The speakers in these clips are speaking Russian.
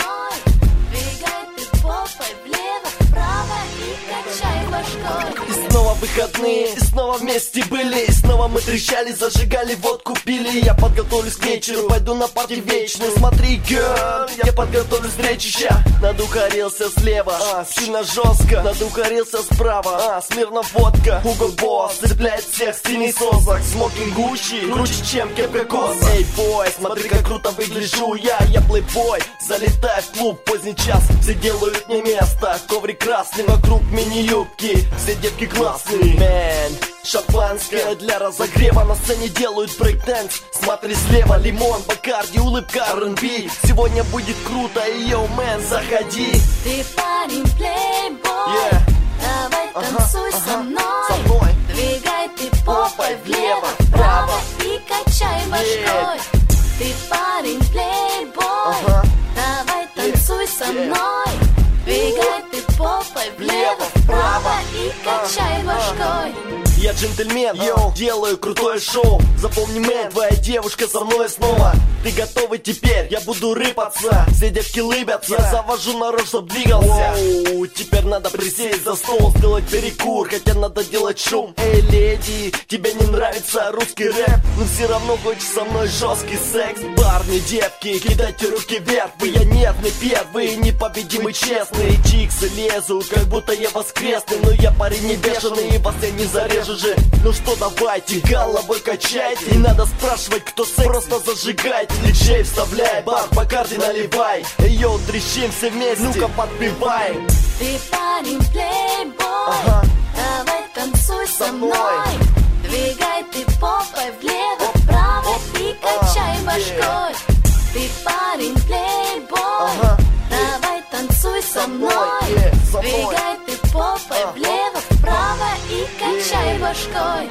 мной. Двигай ты попой влево-вправо и качай башкой. И снова выходные, и снова вместе были, и снова мы трещали, зажигали, водку пили. Я подготовлюсь к вечеру, пойду на парти вечную. Смотри, girl, я подготовлюсь к встрече. Надухарился слева, сильно жестко. Надухарился справа, смирно водка. Hugo Boss цепляет всех, стильный сосок. Смокинг Гуччи, круче, чем кепка Коса. Эй, бой, смотри, как круто выгляжу я плейбой, залетаю в клуб, поздний час. Все делают мне место, коврик красный, вокруг мини-юбки. Все девки классные, мэн. Шампанское для разогрева, на сцене делают брейк-дэнс. Смотри слева, лимон, Бакарди, улыбка, R&B. Сегодня будет круто, йоу, мэн, заходи. Ты парень плейбой, давай танцуй со мной. Двигай ты попой влево-вправо и качай башкой. Ты парень плейбой, давай танцуй со мной. Двигай ты попой влево-вправо и качай башкой. Я джентльмен, йоу, делаю крутое шоу. Запомни, мэн, твоя девушка со мной снова. Ты готовый теперь? Я буду рыпаться. Все девки лыбятся, я завожу народ, чтоб двигался. Оу, теперь надо присесть за стол, сделать перекур, хотя надо делать шум. Эй, леди, тебе не нравится русский рэп, но все равно хочешь со мной жесткий секс. Парни, девки, кидайте руки вверх. Вы я нервный первый, непобедимый, честный. Чиксы лезут, как будто я воскресный, но я парень не бешеный, и вас я не зарежу же. Ну что, давайте, головой качайте. Не надо спрашивать, кто секс, просто зажигайте. Диджей вставляй, бар, Бакарди наливай. Эй, йоу, трещим все вместе, ну-ка подпевай. Ты парень плейбой, давай танцуй со мной. Двигай ты попой влево-вправо и качай башкой. Ты парень плейбой, давай танцуй со мной. Двигай ты попой влево-вправо и качай башкой.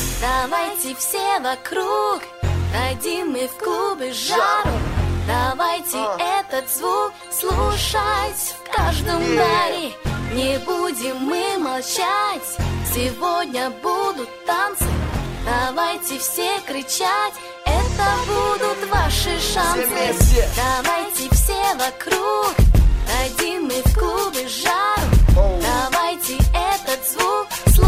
Давайте все вокруг, дадим мы в клубе жару. Давайте этот звук слушать в каждом баре. Не будем мы молчать, сегодня будут танцы. Давайте все кричать, это будут ваши шансы. Давайте все вокруг, дадим мы в клубе жару. Давайте этот звук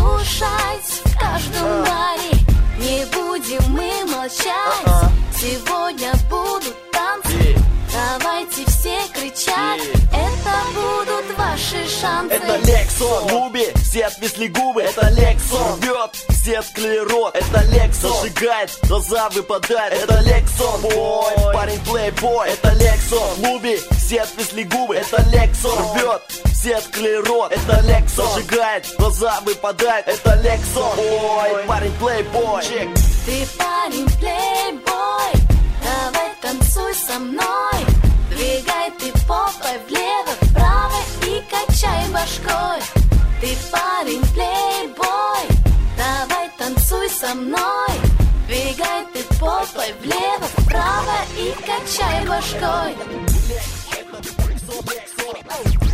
слушать в каждом баре. Не будем мы молчать, сегодня будут танцы. Давайте все кричать, это будут ваши шансы. Это Лексон, Руби, все отвисли губы. Это Лексон, рвет, все открыли рот. Это Лексон, зажигает, глаза выпадают. Это Лексон, бой, парень плейбой. Это Лексон, Руби, все отвисли губы. Это Лексон, рвет, все открыли рот. Это Лексон, зажигает, глаза выпадают. Это Лексон, бой, парень плейбой. Ты парень плейбой, давай танцуй со мной. Двигай ты попой влево-вправо и качай башкой. Ты парень плейбой, давай танцуй со мной. Двигай ты попой влево-вправо и качай башкой.